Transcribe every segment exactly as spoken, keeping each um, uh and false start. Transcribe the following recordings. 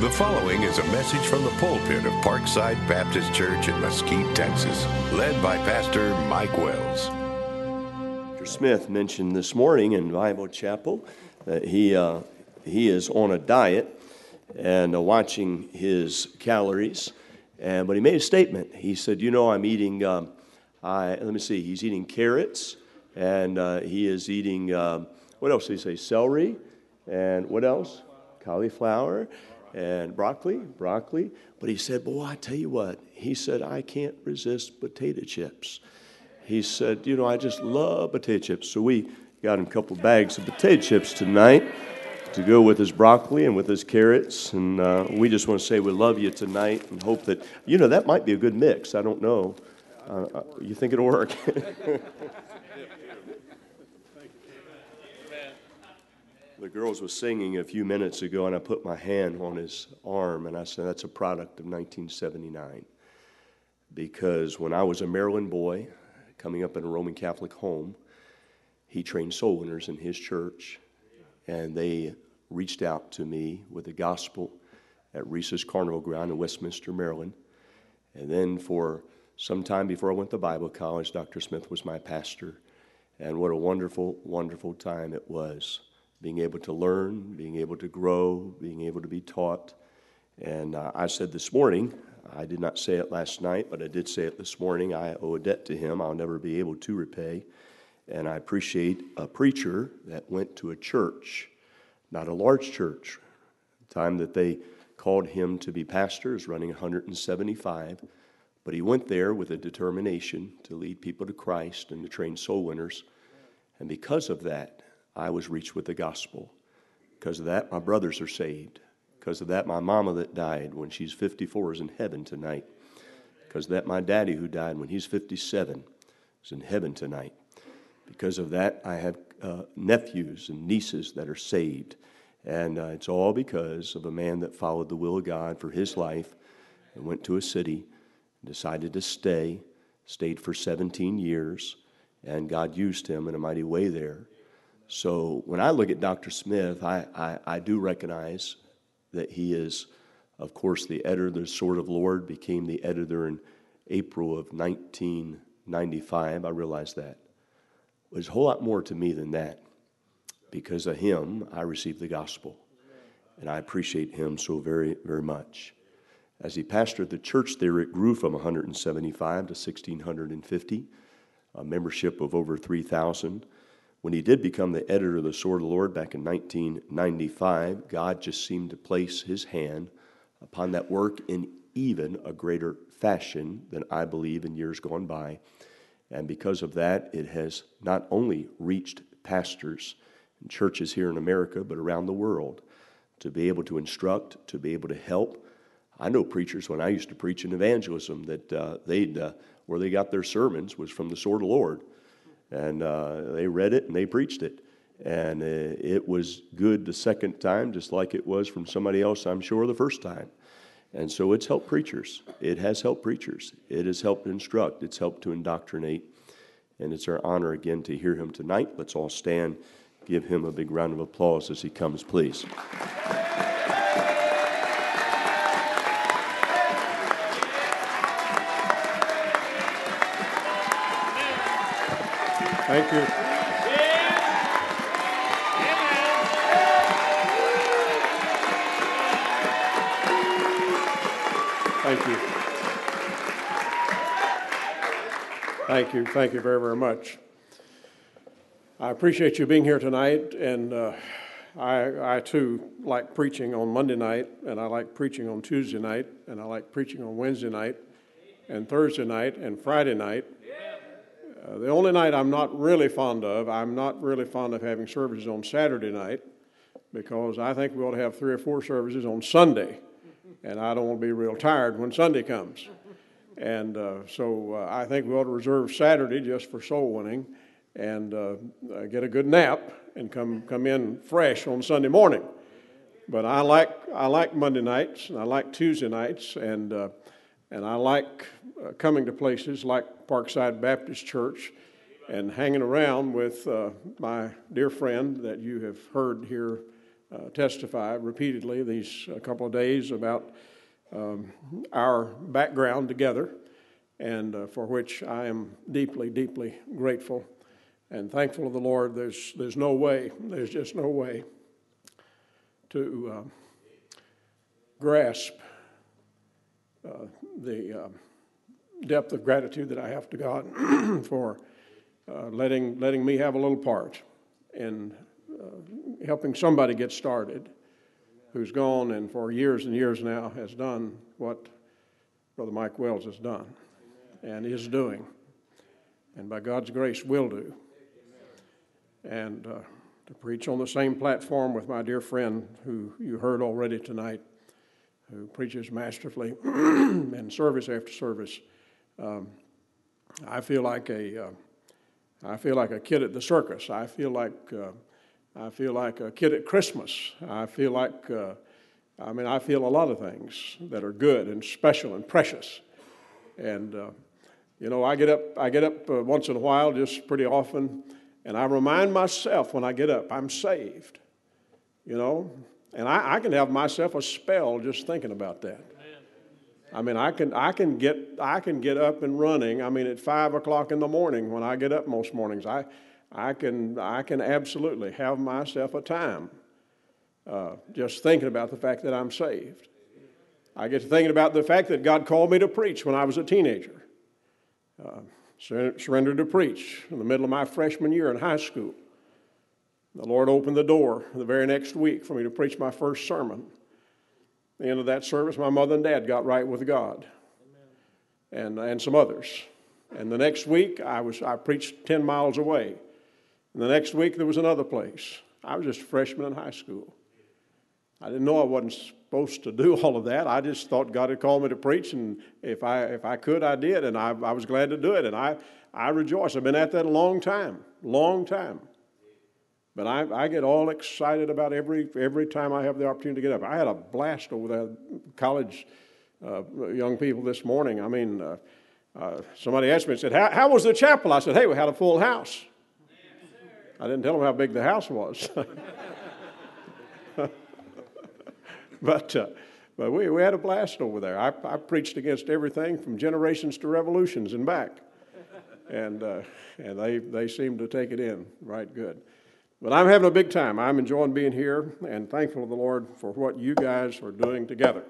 The following is a message from the pulpit of Parkside Baptist Church in Mesquite, Texas, led by Pastor Mike Wells. Doctor Smith mentioned this morning in Bible Chapel that he uh, he is on a diet and uh, watching his calories, and but he made a statement. He said, "You know, I'm eating. Um, I let me see. He's eating carrots, and uh, he is eating um, what else did he say? Celery, and what else? Cauliflower." And broccoli, broccoli. But he said, boy, I tell you what, he said, I can't resist potato chips. He said, you know, I just love potato chips. So we got him a couple bags of potato chips tonight to go with his broccoli and with his carrots. And uh, we just want to say we love you tonight and hope that, you know, that might be a good mix. I don't know. Uh, you think it'll work? The girls was singing a few minutes ago, and I put my hand on his arm, and I said, that's a product of nineteen seventy-nine. Because when I was a Maryland boy, coming up in a Roman Catholic home, he trained soul winners in his church, and they reached out to me with the gospel at Reese's Carnival Ground in Westminster, Maryland. And then for some time before I went to Bible college, Doctor Smith was my pastor, and what a wonderful, wonderful time it was. Being able to learn, being able to grow, being able to be taught. And uh, I said this morning, I did not say it last night, but I did say it this morning, I owe a debt to him I'll never be able to repay. And I appreciate a preacher that went to a church, not a large church. The time that they called him to be pastor is running one hundred seventy-five, but he went there with a determination to lead people to Christ and to train soul winners. And because of that, I was reached with the gospel. Because of that, my brothers are saved. Because of that, my mama that died when she's fifty-four is in heaven tonight. Because of that, my daddy who died when he's fifty-seven is in heaven tonight. Because of that, I have uh, nephews and nieces that are saved. And uh, it's all because of a man that followed the will of God for his life and went to a city, decided to stay, stayed for seventeen years, and God used him in a mighty way there. So when I look at Doctor Smith, I, I, I do recognize that he is, of course, the editor of the Sword of the Lord, became the editor in April of nineteen ninety-five. I realize that. There's a whole lot more to me than that. Because of him, I received the gospel. And I appreciate him so very, very much. As he pastored the church there, it grew from one hundred seventy-five to one thousand six hundred fifty, a membership of over three thousand. When he did become the editor of the Sword of the Lord back in nineteen ninety-five, God just seemed to place his hand upon that work in even a greater fashion than I believe in years gone by. And because of that, it has not only reached pastors and churches here in America, but around the world, to be able to instruct, to be able to help. I know preachers, when I used to preach in evangelism, that uh, they'd uh, where they got their sermons was from the Sword of the Lord. And uh, they read it and they preached it. And uh, it was good the second time, just like it was from somebody else, I'm sure, the first time. And so it's helped preachers. It has helped preachers. It has helped instruct. It's helped to indoctrinate. And it's our honor again to hear him tonight. Let's all stand. Give him a big round of applause as he comes, please. Thank you. Thank you. Thank you. Thank you very, very much. I appreciate you being here tonight, and uh, I, I too like preaching on Monday night, and I like preaching on Tuesday night, and I like preaching on Wednesday night, and Thursday night, and Friday night. Uh, the only night I'm not really fond of, I'm not really fond of having services on Saturday night, because I think we ought to have three or four services on Sunday, and I don't want to be real tired when Sunday comes. And uh, so uh, I think we ought to reserve Saturday just for soul winning, and uh, uh, get a good nap and come come in fresh on Sunday morning. But I like I like Monday nights, and I like Tuesday nights, and uh, and I like uh, coming to places like Parkside Baptist Church and hanging around with uh, my dear friend that you have heard here uh, testify repeatedly these uh, couple of days about um, our background together, and uh, for which I am deeply, deeply grateful and thankful of the Lord. There's there's no way, there's just no way to uh, grasp uh, the uh, depth of gratitude that I have to God for uh, letting letting me have a little part in uh, helping somebody get started who's gone and for years and years now has done what Brother Mike Wells has done and is doing, and by God's grace will do. And uh, to preach on the same platform with my dear friend who you heard already tonight, who preaches masterfully and service after service, um, I feel like a, uh, I feel like a kid at the circus. I feel like, uh, I feel like a kid at Christmas. I feel like, uh, I mean, I feel a lot of things that are good and special and precious. And uh, you know, I get up, I get up uh, once in a while, just pretty often, and I remind myself when I get up, I'm saved. You know, and I, I can have myself a spell just thinking about that. I mean, I can I can get I can get up and running. I mean, at five o'clock in the morning when I get up most mornings, I I can I can absolutely have myself a time uh, just thinking about the fact that I'm saved. I get to thinking about the fact that God called me to preach when I was a teenager. Uh, sur- surrendered to preach in the middle of my freshman year in high school. The Lord opened the door the very next week for me to preach my first sermon. At the end of that service, my mother and dad got right with God, and and some others. And the next week, I was I preached ten miles away. And the next week, there was another place. I was just a freshman in high school. I didn't know I wasn't supposed to do all of that. I just thought God had called me to preach, and if I if I could, I did, and I, I was glad to do it. And I, I rejoice. I've been at that a long time, long time. But I, I get all excited about every every time I have the opportunity to get up. I had a blast over there, college uh, young people this morning. I mean, uh, uh, somebody asked me and said, how, how was the chapel? I said, hey, we had a full house. I didn't tell them how big the house was. But uh, but we, we had a blast over there. I, I preached against everything from generations to revolutions and back. And uh, and they, they seemed to take it in right good. But I'm having a big time. I'm enjoying being here and thankful to the Lord for what you guys are doing together.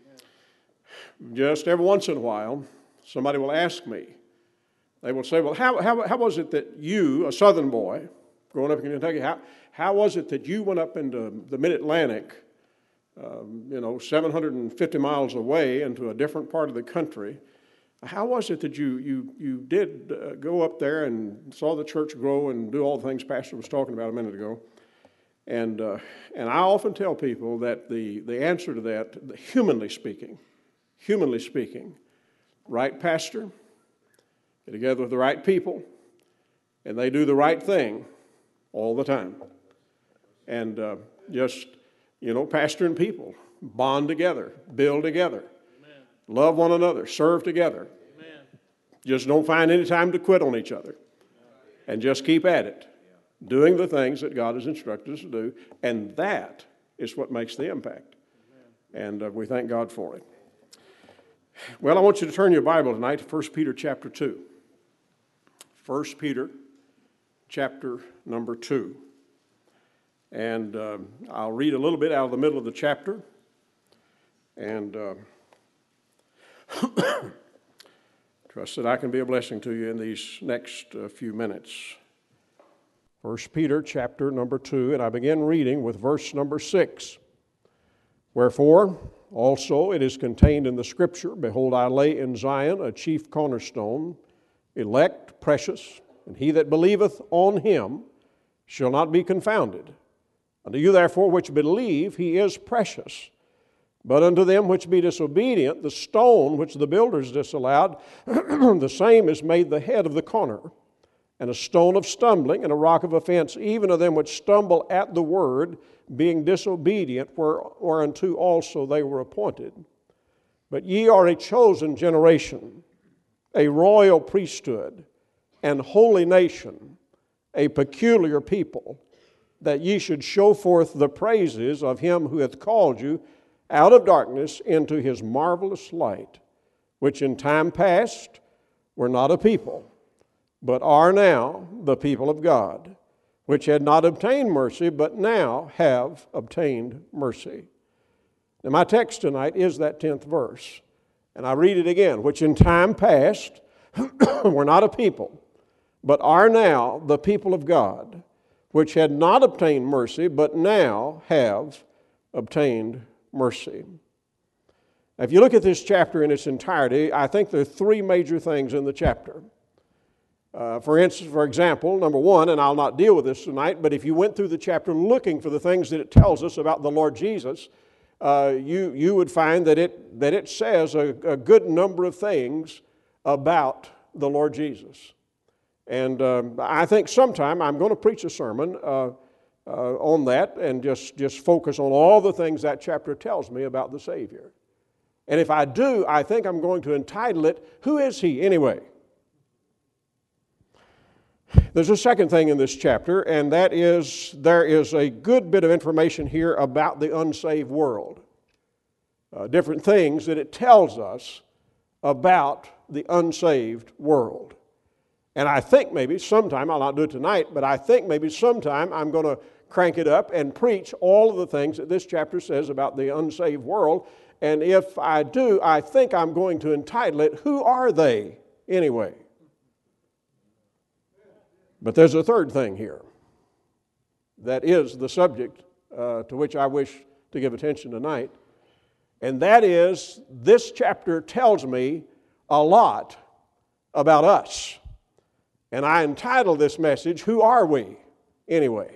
Just every once in a while, somebody will ask me. They will say, well, how, how, how was it that you, a southern boy, growing up in Kentucky, how, how was it that you went up into the mid-Atlantic, um, you know, seven hundred fifty miles away into a different part of the country? How was it that you you you did uh, go up there and saw the church grow and do all the things Pastor was talking about a minute ago? And uh, and I often tell people that the, the answer to that, humanly speaking, humanly speaking, right pastor, get together with the right people, and they do the right thing all the time. And uh, just, you know, pastor and people bond together, build together. Love one another, serve together. Amen. Just don't find any time to quit on each other. And just keep at it, doing the things that God has instructed us to do. And that is what makes the impact. Amen. And uh, we thank God for it. Well, I want you to turn your Bible tonight to First Peter chapter two. First Peter chapter number two. And uh, I'll read a little bit out of the middle of the chapter. And Uh, trust that I can be a blessing to you in these next uh, few minutes. First Peter chapter number two, and I begin reading with verse number six. Wherefore, also it is contained in the Scripture, Behold, I lay in Zion a chief cornerstone, elect, precious, and he that believeth on him shall not be confounded. Unto you therefore which believe, he is precious. But unto them which be disobedient, the stone which the builders disallowed, the same is made the head of the corner, and a stone of stumbling, and a rock of offense, even of them which stumble at the word, being disobedient, whereunto also they were appointed. But ye are a chosen generation, a royal priesthood, and holy nation, a peculiar people, that ye should show forth the praises of him who hath called you out of darkness into his marvelous light, which in time past were not a people, but are now the people of God, which had not obtained mercy, but now have obtained mercy. Now my text tonight is that tenth verse, and I read it again, which in time past were not a people, but are now the people of God, which had not obtained mercy, but now have obtained mercy. Now, if you look at this chapter in its entirety, I think there are three major things in the chapter. Uh, for instance, for example, number one, and I'll not deal with this tonight, but if you went through the chapter looking for the things that it tells us about the Lord Jesus, uh, you, you would find that it, that it says a, a good number of things about the Lord Jesus. And uh, I think sometime I'm going to preach a sermon uh, uh, on that and just, just focus on all the things that chapter tells me about the Savior. And if I do, I think I'm going to entitle it, Who is He Anyway? There's a second thing in this chapter, and that is there is a good bit of information here about the unsaved world. Uh, different things that it tells us about the unsaved world. And I think maybe sometime, I'll not do it tonight, but I think maybe sometime I'm going to crank it up and preach all of the things that this chapter says about the unsaved world. And if I do, I think I'm going to entitle it, Who Are They Anyway? But there's a third thing here that is the subject uh, to which I wish to give attention tonight. And that is, this chapter tells me a lot about us. And I entitled this message, Who Are We Anyway?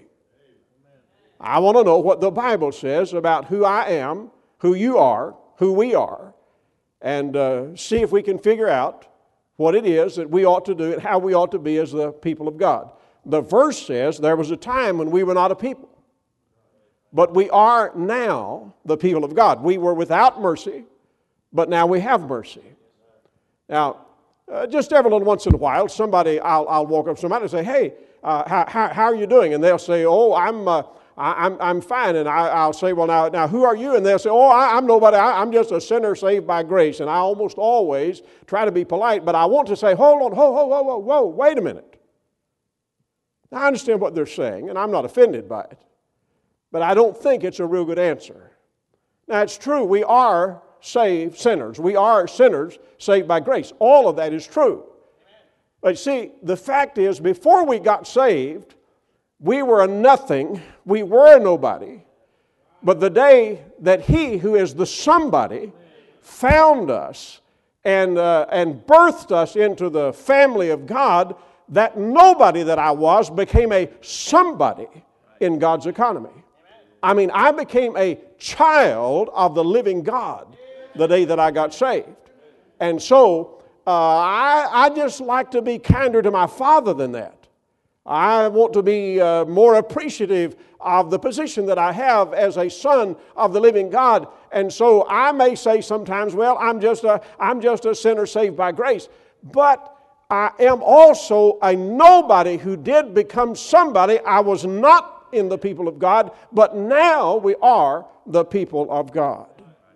I want to know what the Bible says about who I am, who you are, who we are, and uh, see if we can figure out what it is that we ought to do and how we ought to be as the people of God. The verse says there was a time when we were not a people, but we are now the people of God. We were without mercy, but now we have mercy. Now, Uh, just every little once in a while, somebody, I'll, I'll walk up to somebody and say, hey, uh, how, how, how are you doing? And they'll say, oh, I'm, uh, I, I'm, I'm fine. And I, I'll say, well, now, now, who are you? And they'll say, oh, I, I'm nobody. I, I'm just a sinner saved by grace. And I almost always try to be polite, but I want to say, hold on, whoa, whoa, whoa, whoa, whoa, wait a minute. Now, I understand what they're saying, and I'm not offended by it. But I don't think it's a real good answer. Now, it's true, we are saved sinners. We are sinners saved by grace. All of that is true. But you see, the fact is, before we got saved, we were a nothing, we were a nobody. But the day that He who is the somebody found us and, uh, and birthed us into the family of God, that nobody that I was became a somebody in God's economy. I mean, I became a child of the living God the day that I got saved. And so, uh, I, I just like to be kinder to my father than that. I want to be uh, more appreciative of the position that I have as a son of the living God. And so I may say sometimes, well, I'm just a, I'm just a sinner saved by grace. But I am also a nobody who did become somebody. I was not in the people of God, but now we are the people of God.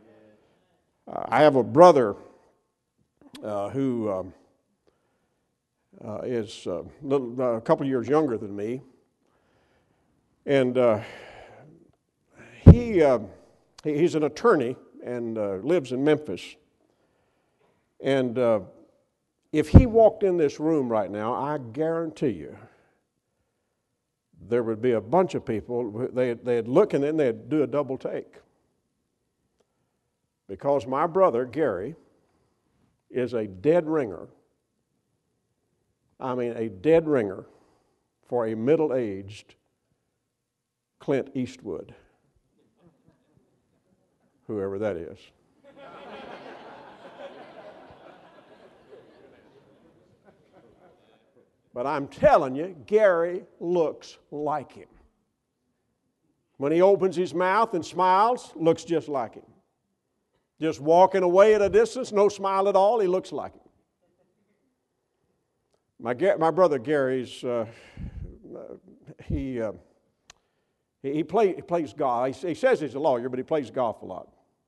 Uh, I have a brother uh, who um, uh, is uh, little, uh, a couple years younger than me, and uh, he, uh, he he's an attorney and uh, lives in Memphis. And uh, if he walked in this room right now, I guarantee you there would be a bunch of people, they'd, they'd look and then they'd do a double take. Because my brother, Gary, is a dead ringer. I mean, a dead ringer for a middle-aged Clint Eastwood, whoever that is. But I'm telling you, Gary looks like him. When he opens his mouth and smiles, looks just like him. Just walking away at a distance, no smile at all, he looks like him. My, my brother Gary's, uh, he, uh, He, he, play, he plays golf. He, he says he's a lawyer, but he plays golf a lot.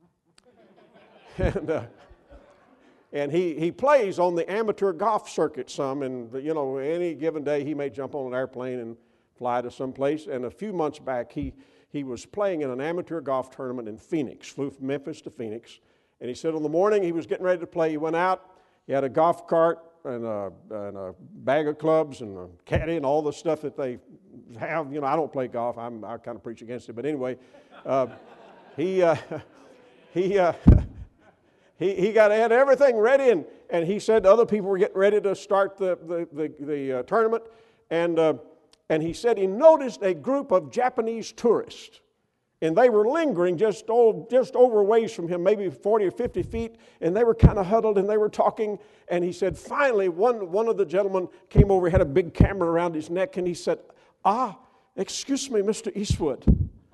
and uh, and he, he plays on the amateur golf circuit some. And, you know, any given day he may jump on an airplane and fly to some place. And a few months back, he, he was playing in an amateur golf tournament in Phoenix, flew from Memphis to Phoenix. And he said on the morning he was getting ready to play, he went out, he had a golf cart and a, and a bag of clubs and a caddy and all the stuff that they have. You know, I don't play golf. I'm, I kind of preach against it. But anyway, uh, he, uh, he, uh, he, he got had everything ready, and, and he said other people were getting ready to start the, the, the, the uh, tournament. And, uh, and he said he noticed a group of Japanese tourists. And they were lingering just, oh, just over ways from him, maybe forty or fifty feet, and they were kind of huddled and they were talking. And he said, finally, one, one of the gentlemen came over, had a big camera around his neck, and he said, ah, excuse me, Mister Eastwood.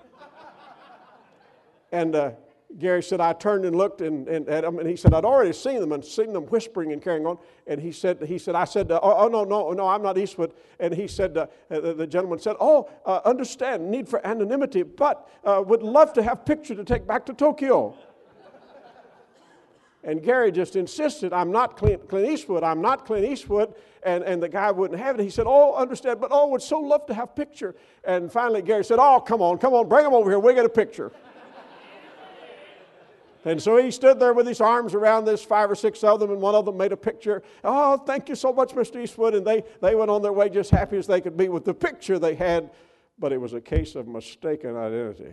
and uh, Gary said, I turned and looked and, and at him, and he said, I'd already seen them and seen them whispering and carrying on. And he said, he said, I said, oh, oh no, no, no, I'm not Eastwood. And he said, uh, the, the gentleman said, oh, uh, understand, need for anonymity, but uh, would love to have picture to take back to Tokyo. And Gary just insisted, I'm not Clint, Clint Eastwood, I'm not Clint Eastwood. And, and the guy wouldn't have it. He said, oh, understand, but oh, would so love to have picture. And finally Gary said, oh, come on, come on, bring him over here, we'll get a picture. And so he stood there with his arms around this five or six of them, and one of them made a picture. Oh, thank you so much, Mister Eastwood. And they, they went on their way just happy as they could be with the picture they had. But it was a case of mistaken identity.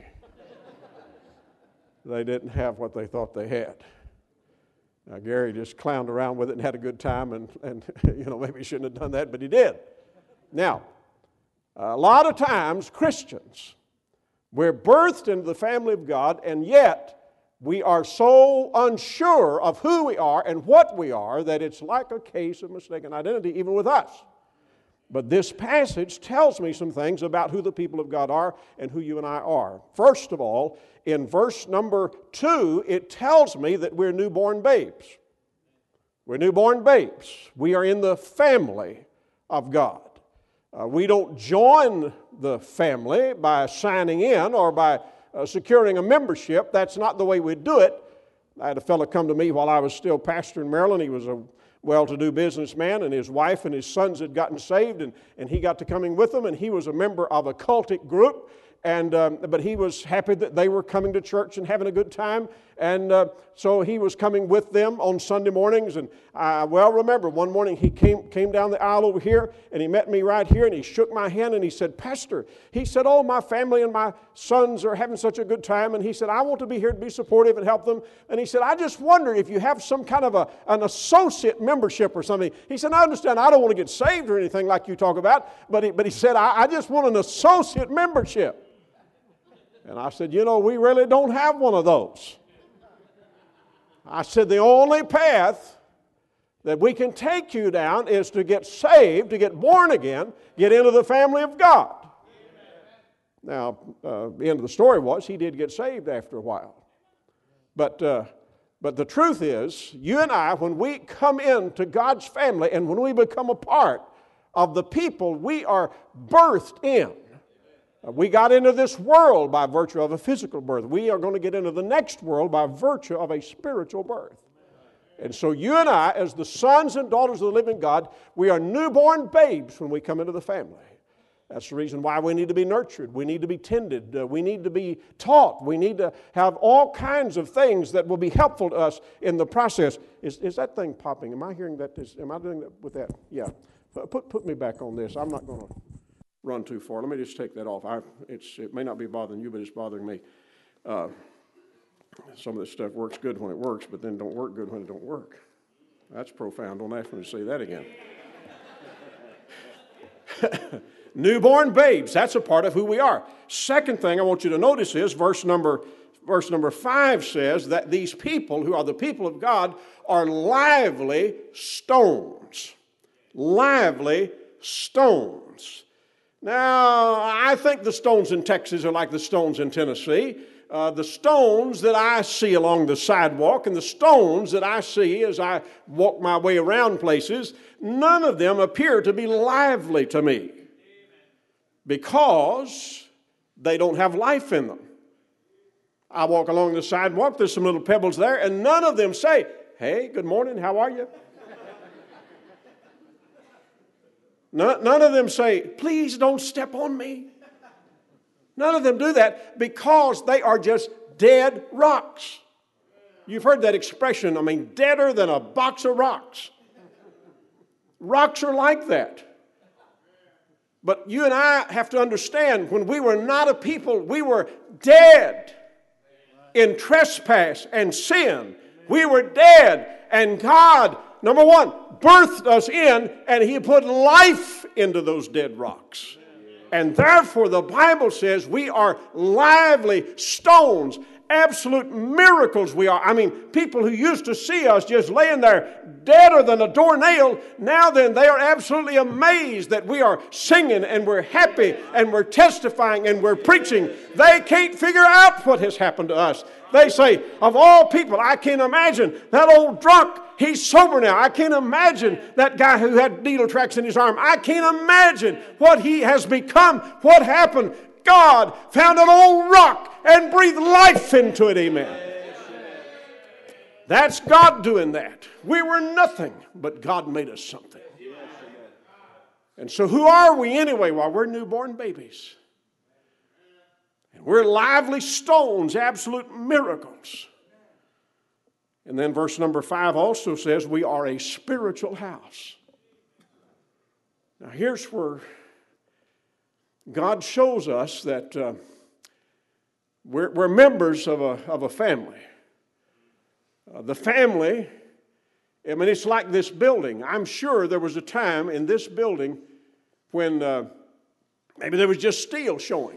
They didn't have what they thought they had. Now, Gary just clowned around with it and had a good time, and, and you know, maybe he shouldn't have done that, but he did. Now, a lot of times, Christians, we're birthed into the family of God, and yet we are so unsure of who we are and what we are that it's like a case of mistaken identity even with us. But this passage tells me some things about who the people of God are and who you and I are. First of all, in verse number two, it tells me that we're newborn babes. We're newborn babes. We are in the family of God. Uh, we don't join the family by signing in or by Uh, securing a membership. That's not the way we do it. I had a fellow come to me while I was still pastor in Maryland. He was a well-to-do businessman, and his wife and his sons had gotten saved, and, and he got to coming with them, and he was a member of a cultic group. And um, but he was happy that they were coming to church and having a good time. And uh, so he was coming with them on Sunday mornings. And I well remember one morning he came came down the aisle over here, and he met me right here, and he shook my hand, and he said, Pastor, he said, oh, my family and my sons are having such a good time. And he said, I want to be here to be supportive and help them. And he said, I just wonder if you have some kind of a, an associate membership or something. He said, I understand I don't want to get saved or anything like you talk about, but he, but he said, I, I just want an associate membership. And I said, you know, we really don't have one of those. I said, the only path that we can take you down is to get saved, to get born again, get into the family of God. Amen. Now, uh, the end of the story was he did get saved after a while. But, uh, but the truth is, you and I, when we come into God's family and when we become a part of the people we are birthed in, we got into this world by virtue of a physical birth. We are going to get into the next world by virtue of a spiritual birth. And so you and I, as the sons and daughters of the living God, we are newborn babes when we come into the family. That's the reason why we need to be nurtured. We need to be tended. Uh, we need to be taught. We need to have all kinds of things that will be helpful to us in the process. Is, is that thing popping? Am I hearing that? Is, am I doing that with that? Yeah. Put, put me back on this. I'm not going to run too far. Let me just take that off. I, it's, it may not be bothering you, but it's bothering me. Uh, some of this stuff works good when it works, but then don't work good when it don't work. That's profound. Don't ask me to say that again. Newborn babes, that's a part of who we are. Second thing I want you to notice is verse number, verse number five says that these people, who are the people of God, are lively stones. Lively stones. Now, I think the stones in Texas are like the stones in Tennessee. Uh, the stones that I see along the sidewalk and the stones that I see as I walk my way around places, none of them appear to be lively to me. Because they don't have life in them. I walk along the sidewalk, there's some little pebbles there, and none of them say, "Hey, good morning, how are you?" None, none of them say, "Please don't step on me." None of them do that because they are just dead rocks. You've heard that expression, I mean, deader than a box of rocks. Rocks are like that. But you and I have to understand, when we were not a people, we were dead in trespass and sin. We were dead, and God, number one, birthed us in, and He put life into those dead rocks. And therefore, the Bible says we are lively stones. Absolute miracles we are. I mean, people who used to see us just laying there deader than a doornail, now then they are absolutely amazed that we are singing and we're happy and we're testifying and we're preaching. They can't figure out what has happened to us. They say, of all people, I can't imagine that old drunk, he's sober now. I can't imagine that guy who had needle tracks in his arm. I can't imagine what he has become. What happened? God found an old rock and breathed life into it. Amen. That's God doing that. We were nothing, but God made us something. And so who are we anyway? Well, we're newborn babies. And we're lively stones, absolute miracles. And then verse number five also says we are a spiritual house. Now here's where God shows us that uh, we're, we're members of a, of a family. Uh, the family, I mean, it's like this building. I'm sure there was a time in this building when uh, maybe there was just steel showing.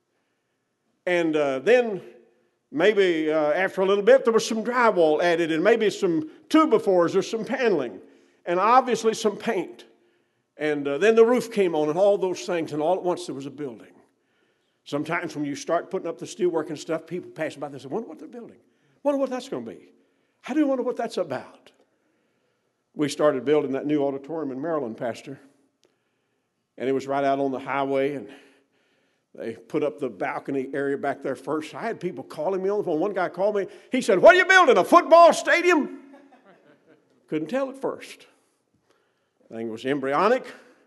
And uh, then maybe uh, after a little bit there was some drywall added and maybe some two-by-fours or some paneling and obviously some paint. And uh, then the roof came on and all those things, and all at once there was a building. Sometimes when you start putting up the steelwork and stuff, people pass by and say, "Wonder what they're building. Wonder what that's going to be. How do you wonder what that's about?" We started building that new auditorium in Maryland, Pastor. And it was right out on the highway, and they put up the balcony area back there first. I had people calling me on the phone. One guy called me. He said, "What are you building, a football stadium?" Couldn't tell at first. The thing was embryonic.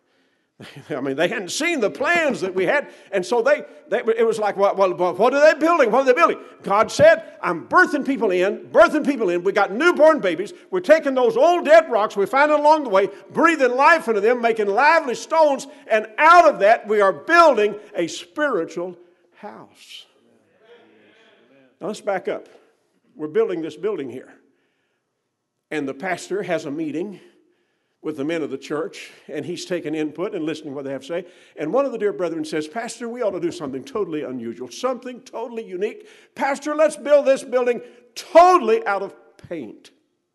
I mean, they hadn't seen the plans that we had. And so they, they it was like, well, well, what are they building? What are they building? God said, I'm birthing people in, birthing people in. We got newborn babies. We're taking those old dead rocks we found along the way, breathing life into them, making lively stones. And out of that, we are building a spiritual house. Now, let's back up. We're building this building here. And the pastor has a meeting with the men of the church, and he's taking input and listening to what they have to say. And one of the dear brethren says, "Pastor, we ought to do something totally unusual, something totally unique. Pastor, let's build this building totally out of paint."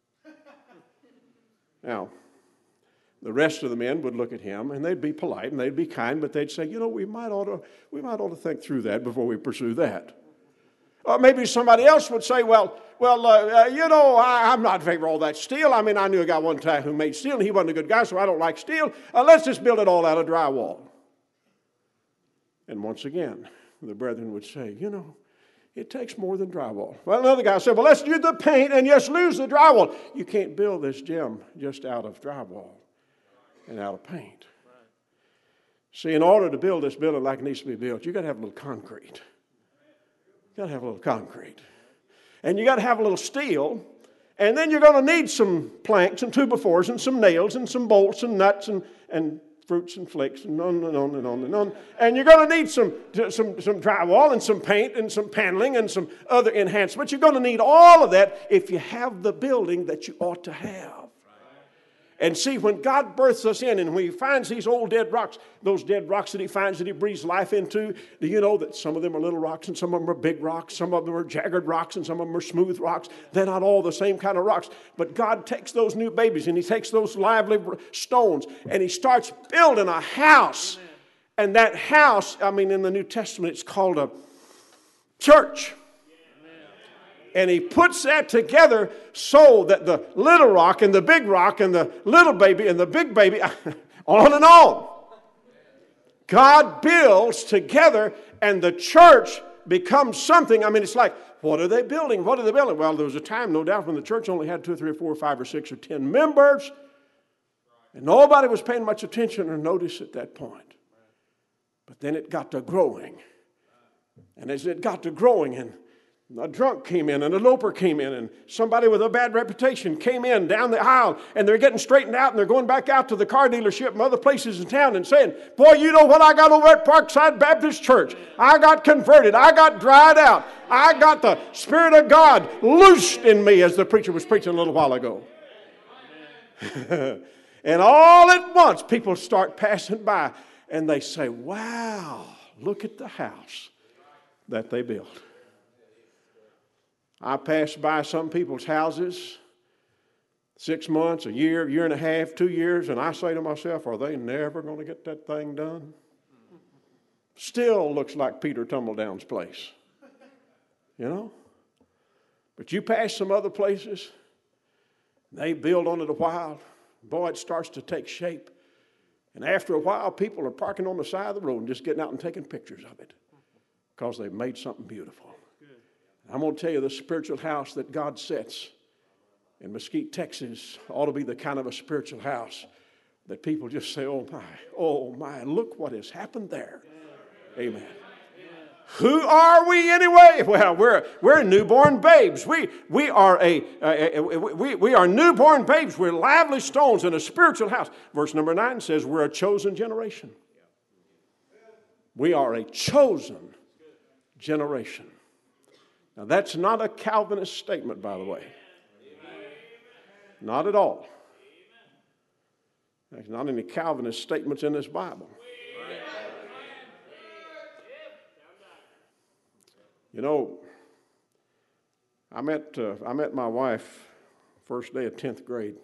Now, the rest of the men would look at him, and they'd be polite, and they'd be kind, but they'd say, you know, we might ought to, we might ought to think through that before we pursue that. Or maybe somebody else would say, well, well, uh, uh, you know, I, I'm not in favor of all that steel. I mean, I knew a guy one time who made steel, and he wasn't a good guy, so I don't like steel. Uh, let's just build it all out of drywall. And once again, the brethren would say, you know, it takes more than drywall. Well, another guy said, well, let's use the paint and just lose the drywall. You can't build this gym just out of drywall and out of paint. See, in order to build this building like it needs to be built, you've got to have a little concrete. You got to have a little concrete. And you got to have a little steel. And then you're going to need some planks and two-by-fours and some nails and some bolts and nuts and, and fruits and flakes and on and on and on and on. And you're going to need some, some, some drywall and some paint and some paneling and some other enhancements. You're going to need all of that if you have the building that you ought to have. And see, when God births us in and when He finds these old dead rocks, those dead rocks that He finds that He breathes life into, do you know that some of them are little rocks and some of them are big rocks, some of them are jagged rocks and some of them are smooth rocks? They're not all the same kind of rocks. But God takes those new babies and He takes those lively stones and He starts building a house. And that house, I mean, in the New Testament, it's called a church. And He puts that together so that the little rock and the big rock and the little baby and the big baby, on and on. God builds together, and the church becomes something. I mean, it's like, what are they building? What are they building? Well, there was a time, no doubt, when the church only had two or three or four or five or six or ten members, and nobody was paying much attention or notice at that point. But then it got to growing. And as it got to growing, and a drunk came in, and a loper came in, and somebody with a bad reputation came in down the aisle, and they're getting straightened out, and they're going back out to the car dealership and other places in town and saying, boy, you know what I got over at Parkside Baptist Church? I got converted. I got dried out. I got the Spirit of God loosed in me, as the preacher was preaching a little while ago. And all at once, people start passing by, and they say, wow, look at the house that they built. I pass by some people's houses, six months, a year, year and a half, two years, and I say to myself, are they never going to get that thing done? Still looks like Peter Tumbledown's place. You know? But you pass some other places, they build on it a while. Boy, it starts to take shape. And after a while, people are parking on the side of the road and just getting out and taking pictures of it because they've made something beautiful. I'm going to tell you, the spiritual house that God sets in Mesquite, Texas, ought to be the kind of a spiritual house that people just say, oh my, oh my, look what has happened there. Amen. Who are we anyway? Well, we're we're newborn babes. We we are a uh, we we are newborn babes. We're lively stones in a spiritual house. Verse number nine says we're a chosen generation. We are a chosen generation. Now that's not a Calvinist statement, by the way. Not at all. There's not any Calvinist statements in this Bible. You know, I met uh, I met my wife first day of tenth grade.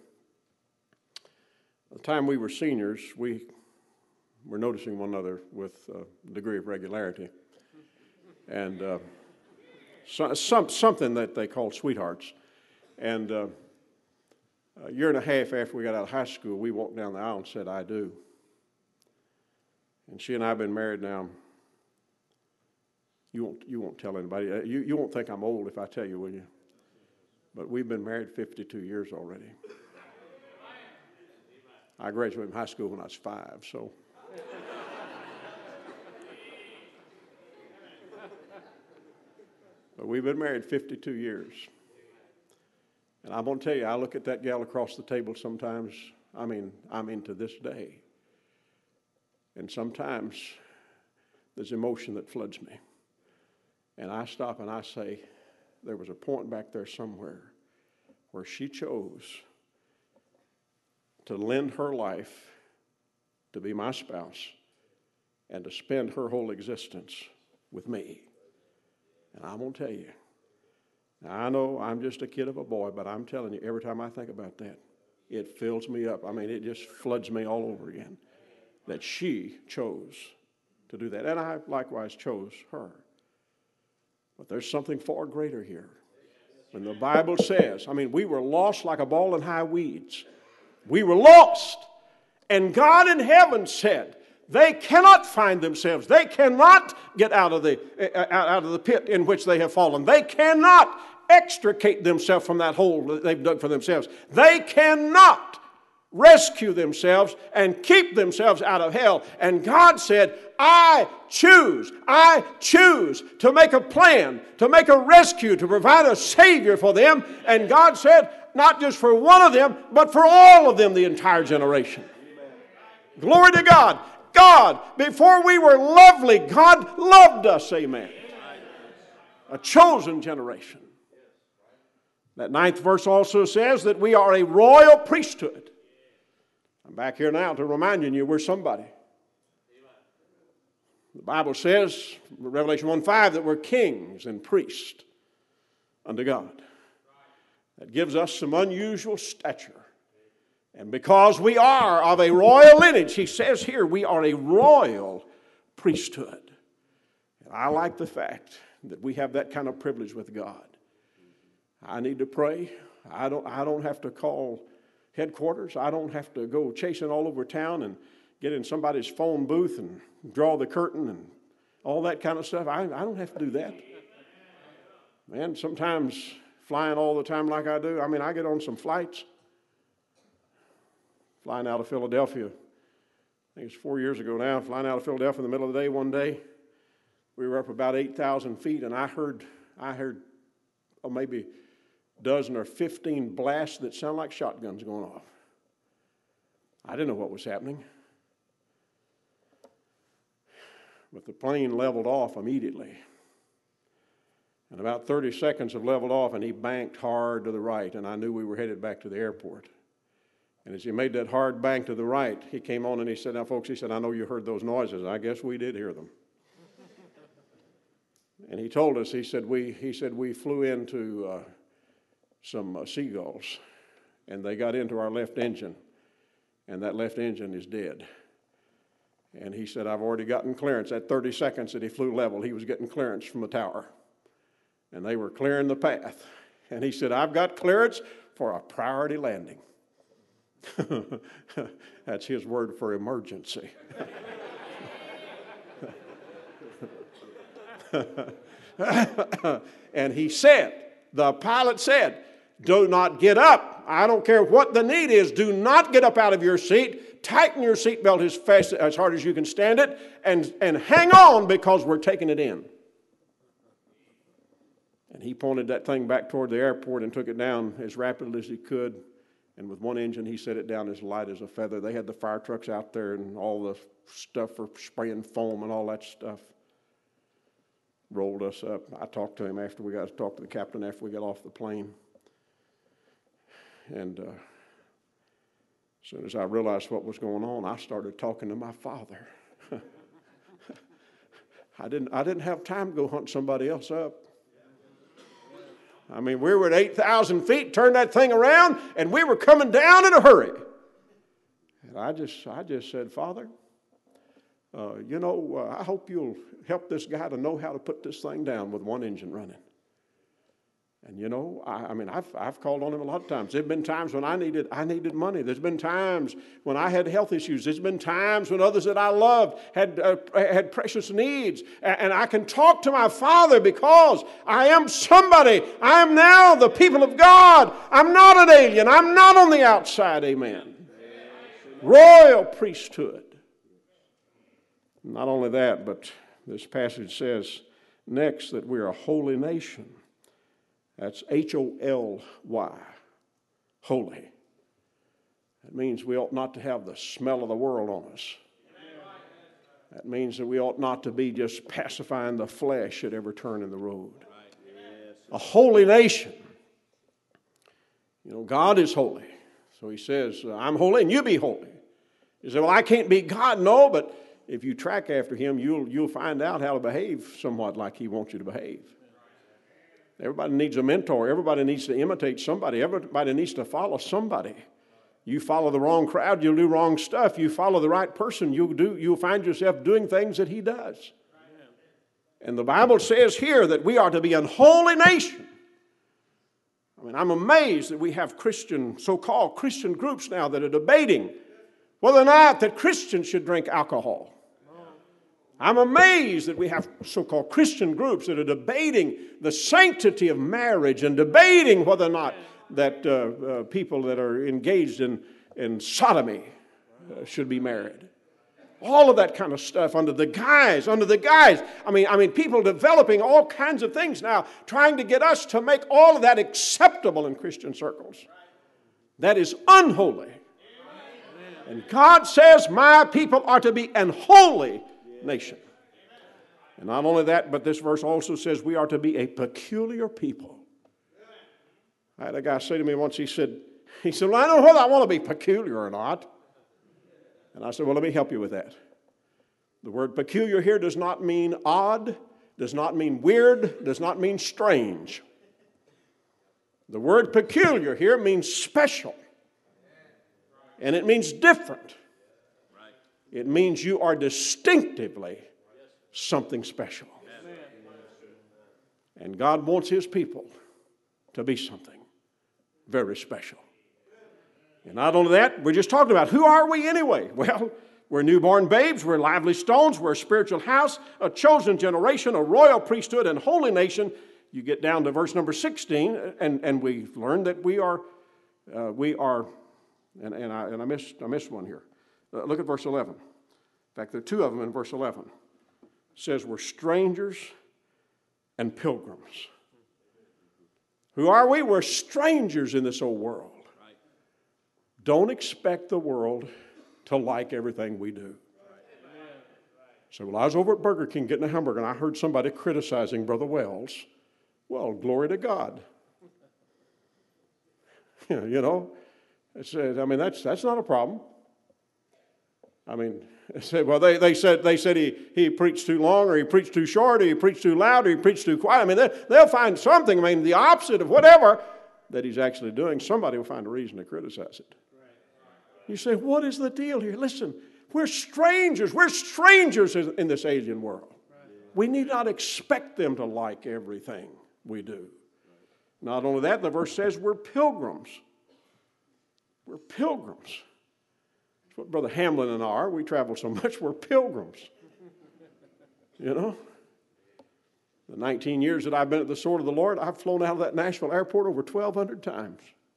By the time we were seniors, we were noticing one another with a degree of regularity, and uh, so, some something that they called sweethearts. And uh, a year and a half after we got out of high school, we walked down the aisle and said, "I do." And she and I have been married now. You won't, you won't tell anybody. You, you won't think I'm old if I tell you, will you? But we've been married fifty-two years already. I graduated from high school when I was five, so. But we've been married fifty-two years. And I'm going to tell you, I look at that gal across the table sometimes, I mean, I mean to this day. And sometimes there's emotion that floods me. And I stop and I say, there was a point back there somewhere where she chose to lend her life to be my spouse and to spend her whole existence with me. And I'm going to tell you, now I know I'm just a kid of a boy, but I'm telling you, every time I think about that, it fills me up. I mean, it just floods me all over again that she chose to do that. And I likewise chose her. But there's something far greater here. When the Bible says, I mean, we were lost like a ball in high weeds. We were lost. And God in heaven said, they cannot find themselves. They cannot get out of the, out of the pit in which they have fallen. They cannot extricate themselves from that hole that they've dug for themselves. They cannot rescue themselves and keep themselves out of hell. And God said, I choose, I choose to make a plan, to make a rescue, to provide a Savior for them. And God said, not just for one of them, but for all of them, the entire generation. Glory to God. God, before we were lovely, God loved us, amen. A chosen generation. That ninth verse also says that we are a royal priesthood. I'm back here now to remind you we're somebody. The Bible says, Revelation one five, that we're kings and priests unto God. That gives us some unusual stature. And because we are of a royal lineage, he says here, we are a royal priesthood. And I like the fact that we have that kind of privilege with God. I need to pray. I don't, I don't have to call headquarters. I don't have to go chasing all over town and get in somebody's phone booth and draw the curtain and all that kind of stuff. I, I don't have to do that. Man, sometimes flying all the time like I do, I mean, I get on some flights. Flying out of Philadelphia, I think it's four years ago now, flying out of Philadelphia in the middle of the day one day. We were up about eight thousand feet, and I heard, I heard oh, maybe a dozen or fifteen blasts that sound like shotguns going off. I didn't know what was happening. But the plane leveled off immediately. And about thirty seconds of leveled off, and he banked hard to the right, and I knew we were headed back to the airport. And as he made that hard bank to the right, he came on and he said, now, folks, he said, I know you heard those noises. I guess we did hear them. And he told us, he said, we, he said, we flew into uh, some uh, seagulls, and they got into our left engine, and that left engine is dead. And he said, I've already gotten clearance. At thirty seconds that he flew level, he was getting clearance from the tower. And they were clearing the path. And he said, I've got clearance for a priority landing. That's his word for emergency. And he said, the pilot said, do not get up. I don't care what the need is. Do not get up out of your seat. Tighten your seatbelt as fast, as hard as you can stand it, and, and hang on because we're taking it in. And he pointed that thing back toward the airport and took it down as rapidly as he could. And with one engine, he set it down as light as a feather. They had the fire trucks out there and all the stuff for spraying foam and all that stuff. Rolled us up. I talked to him after we got to talk to the captain after we got off the plane. And uh, as soon as I realized what was going on, I started talking to my father. I didn't, I didn't have time to go hunt somebody else up. I mean, we were at eight thousand feet, turned that thing around, and we were coming down in a hurry. And I just, I just said, Father, uh, you know, uh, I hope you'll help this guy to know how to put this thing down with one engine running. And you know, I, I mean, I've I've called on him a lot of times. There've been times when I needed I needed money. There's been times when I had health issues. There's been times when others that I loved had uh, had precious needs. And I can talk to my Father because I am somebody. I am now the people of God. I'm not an alien. I'm not on the outside. Amen. Royal priesthood. Not only that, but this passage says next that we're a holy nation. That's H O L Y, holy. That means we ought not to have the smell of the world on us. That means that we ought not to be just pacifying the flesh at every turn in the road. A holy nation. You know, God is holy. So he says, I'm holy and you be holy. You say, well, I can't be God. No, but if you track after him, you'll, you'll find out how to behave somewhat like he wants you to behave. Everybody needs a mentor. Everybody needs to imitate somebody. Everybody needs to follow somebody. You follow the wrong crowd, you'll do wrong stuff. You follow the right person, you'll do, you'll find yourself doing things that he does. And the Bible says here that we are to be a holy nation. I mean, I'm amazed that we have Christian, so-called Christian groups now that are debating whether or not that Christians should drink alcohol. I'm amazed that we have so-called Christian groups that are debating the sanctity of marriage and debating whether or not that uh, uh, people that are engaged in, in sodomy uh, should be married. All of that kind of stuff under the guise, under the guise. I mean, I mean, people developing all kinds of things now, trying to get us to make all of that acceptable in Christian circles. That is unholy. And God says, my people are to be an holy nation. And not only that, but this verse also says we are to be a peculiar people. I had a guy say to me once, he said, he said, well, I don't know whether I want to be peculiar or not. And I said, well, let me help you with that. The word peculiar here does not mean odd, does not mean weird, does not mean strange. The word peculiar here means special. And it means different. It means you are distinctively something special. And God wants his people to be something very special. And not only that, we're just talking about who are we anyway? Well, We're newborn babes, we're lively stones, we're a spiritual house, a chosen generation, a royal priesthood, and holy nation. You get down to verse number sixteen, and, and we learn that we are, uh, we are, and, and, I, and I, missed, I missed one here. Uh, look at verse eleven. In fact, there are two of them in verse eleven. It says we're strangers and pilgrims. Who are we? We're strangers in this old world. Don't expect the world to like everything we do. So, well, I was over at Burger King getting a hamburger, and I heard somebody criticizing Brother Wells. Well, glory to God. You know, it's, I mean, that's that's not a problem. I mean, said, well, they, they said they said he, he preached too long, or he preached too short, or he preached too loud, or he preached too quiet. I mean, they, they'll find something, I mean, the opposite of whatever that he's actually doing. Somebody will find a reason to criticize it. You say, what is the deal here? Listen, we're strangers. We're strangers in this alien world. We need not expect them to like everything we do. Not only that, the verse says we're pilgrims. We're pilgrims. That's what Brother Hamlin and I are. We travel so much, we're pilgrims. You know? The nineteen years that I've been at the Sword of the Lord, I've flown out of that Nashville airport over twelve hundred times.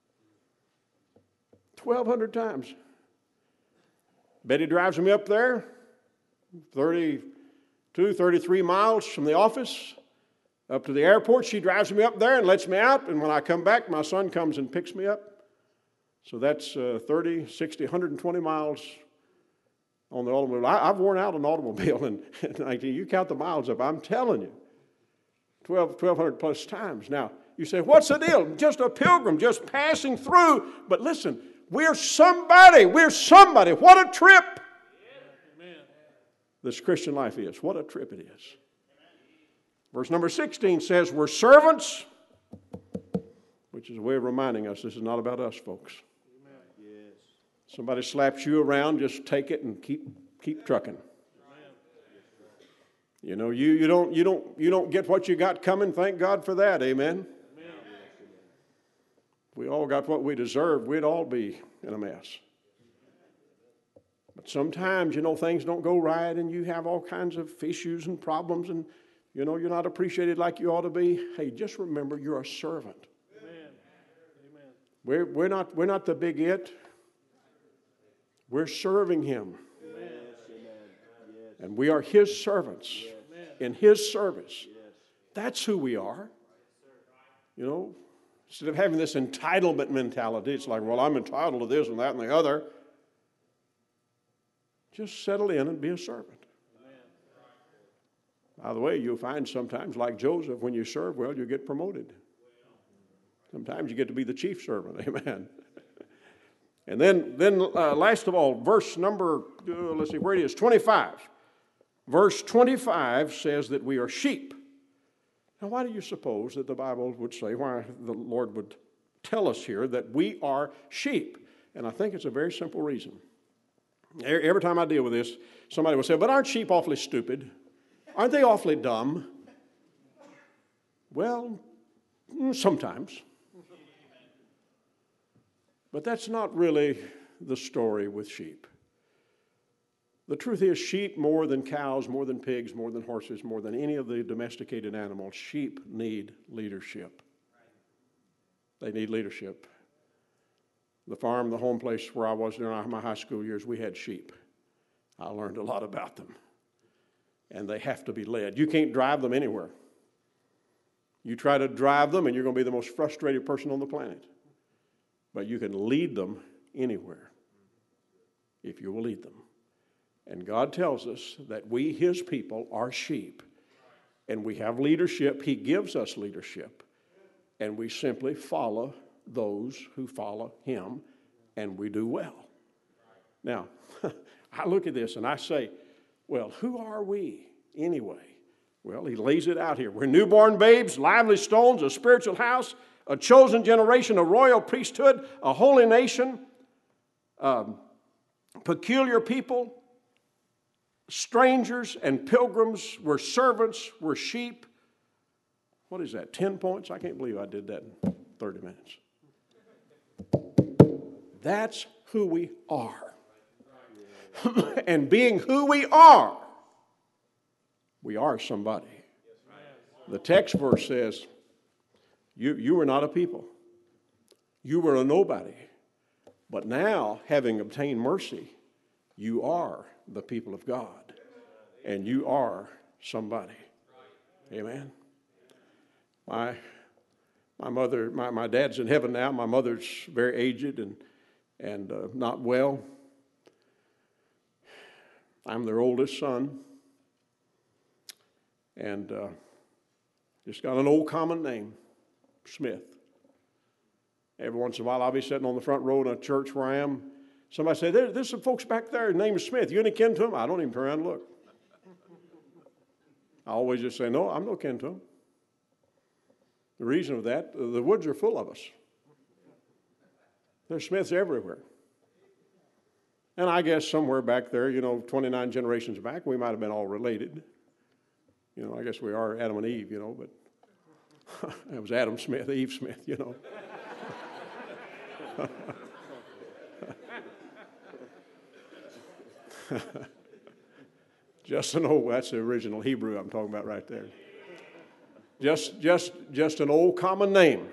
twelve hundred times. Betty drives me up there, thirty-two, thirty-three miles from the office, up to the airport. She drives me up there and lets me out, and when I come back, my son comes and picks me up. So that's uh, thirty, sixty, one hundred twenty miles on the automobile. I, I've worn out an automobile, and, and you count the miles up, I'm telling you, twelve, twelve hundred plus times. Now, you say, what's the deal? Just a pilgrim, just passing through. But listen, we're somebody. We're somebody. What a trip Amen. This Christian life is. What a trip it is. Verse number sixteen says we're servants, which is a way of reminding us this is not about us, folks. Yes. Somebody slaps you around, just take it and keep keep trucking. You know, you, you don't you don't you don't get what you got coming. Thank God for that. Amen. If we all got what we deserve, we'd all be in a mess. But sometimes, you know, things don't go right and you have all kinds of issues and problems and, you know, you're not appreciated like you ought to be. Hey, just remember you're a servant. Amen. Amen. We're, we're, not, we're not the big it. We're serving Him. Amen. And we are His servants in His service. That's who we are. You know, instead of having this entitlement mentality, it's like, well, I'm entitled to this and that and the other. Just settle in and be a servant. Amen. By the way, you'll find sometimes, like Joseph, when you serve well, you get promoted. Sometimes you get to be the chief servant. Amen. And then, then uh, last of all, verse number, uh, let's see, where it is, twenty-five. Verse twenty-five says that we are sheep. Now, why do you suppose that the Bible would say, why the Lord would tell us here that we are sheep? And I think it's a very simple reason. Every time I deal with this, somebody will say, but aren't sheep awfully stupid? Aren't they awfully dumb? Well, sometimes. But that's not really the story with sheep. The truth is, sheep, more than cows, more than pigs, more than horses, more than any of the domesticated animals, sheep need leadership. They need leadership. The farm, the home place where I was during my high school years, we had sheep. I learned a lot about them. And they have to be led. You can't drive them anywhere. You try to drive them, and you're going to be the most frustrated person on the planet. But you can lead them anywhere if you will lead them. And God tells us that we, His people, are sheep. And we have leadership. He gives us leadership. And we simply follow those who follow Him, and we do well. Now, I look at this and I say, well, who are we anyway? Well, He lays it out here. We're newborn babes, lively stones, a spiritual house, a chosen generation, a royal priesthood, a holy nation, um, peculiar people, strangers and pilgrims. We're servants, we're sheep. What is that, ten points? I can't believe I did that in thirty minutes. That's who we are. and being who we are, we are somebody. The text verse says, you, you were not a people. You were a nobody. But now, having obtained mercy, you are the people of God. And you are somebody. Amen. My, my mother, my, my dad's in heaven now. My mother's very aged and, and uh, not well. I'm their oldest son. And uh, just got an old common name, Smith. Every once in a while, I'll be sitting on the front row in a church where I am. Somebody say, there, there's some folks back there. His name is Smith. You any kin to him? I don't even turn around and look. I always just say, no, I'm no kin to him. The reason of that, the woods are full of us. There's Smiths everywhere. And I guess somewhere back there, you know, twenty-nine generations back, we might have been all related. You know, I guess we are Adam and Eve, you know, but it was Adam Smith, Eve Smith, you know. Just an old, that's the original Hebrew I'm talking about right there. Just, just, just an old common name.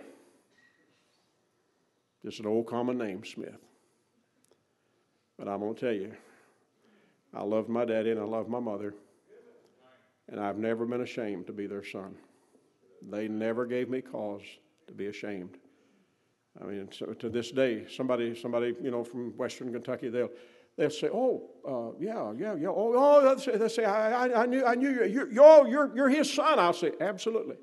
Just an old common name, Smith. But I'm going to tell you, I love my daddy and I love my mother, and I've never been ashamed to be their son. They never gave me cause to be ashamed. I mean, so to this day, somebody, somebody, you know, from Western Kentucky, they'll, they'll say, "Oh, uh, yeah, yeah, yeah. Oh, oh." They'll say, they'll say I, I, I knew, I knew you. You're, you're, you're, you're his son." I'll say, "Absolutely."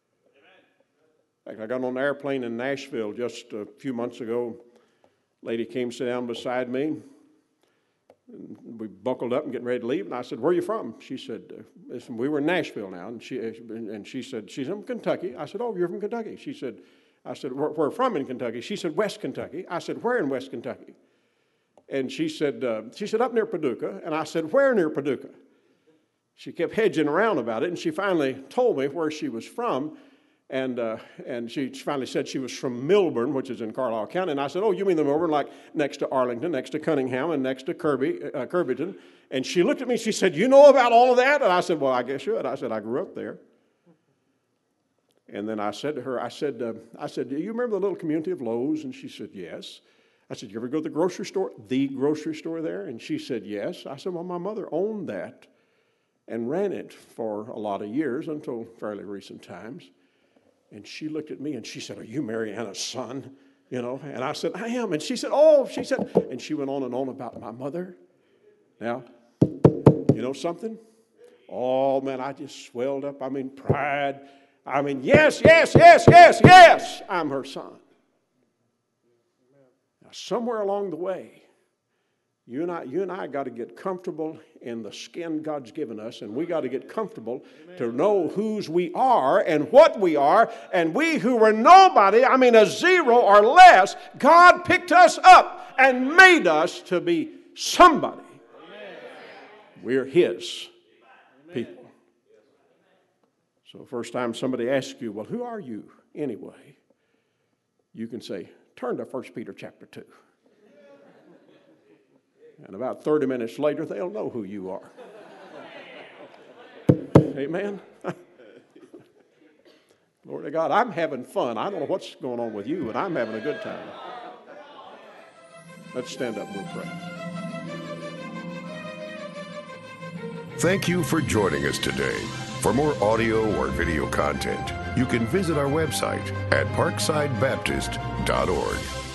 In fact, I got on an airplane in Nashville just a few months ago. Lady came sit down beside me. We buckled up and getting ready to leave, and I said, "Where are you from?" She said, uh, "We were in Nashville now," and she and she said, "She's from Kentucky." I said, "Oh, you're from Kentucky?" She said, "I said, where, where from in Kentucky?" She said, "West Kentucky." I said, "Where in West Kentucky?" And she said, uh, "She said up near Paducah." And I said, "Where near Paducah?" She kept hedging around about it, and she finally told me where she was from. And uh, and she finally said she was from Milburn, which is in Carlisle County. And I said, "Oh, you mean the Milburn, like next to Arlington, next to Cunningham, and next to Kirby, uh, Kirbyton?" And she looked at me, she said, "You know about all of that?" And I said, "Well, I guess you would." I said, "I grew up there." And then I said to her, I said, uh, I said, "Do you remember the little community of Lowe's?" And she said, "Yes." I said, "You ever go to the grocery store, the grocery store there?" And she said, "Yes." I said, "Well, my mother owned that and ran it for a lot of years until fairly recent times." And she looked at me and she said, "Are you Mariana's son?" You know, and I said, "I am." And she said, "Oh," she said, and she went on and on about my mother. Now, you know something? Oh, man, I just swelled up. I mean, pride. I mean, yes, yes, yes, yes, yes, I'm her son. Now, somewhere along the way, you and I, you and I got to get comfortable in the skin God's given us, and we got to get comfortable Amen. To know whose we are and what we are. And we who were nobody, I mean a zero or less, God picked us up and made us to be somebody. Amen. We're His people. So first time somebody asks you, "Well, who are you anyway?" you can say, "Turn to First Peter chapter two. And about thirty minutes later, they'll know who you are. Amen? Glory to God. I'm having fun. I don't know what's going on with you, but I'm having a good time. Let's stand up and we'll pray. Thank you for joining us today. For more audio or video content, you can visit our website at parkside baptist dot org.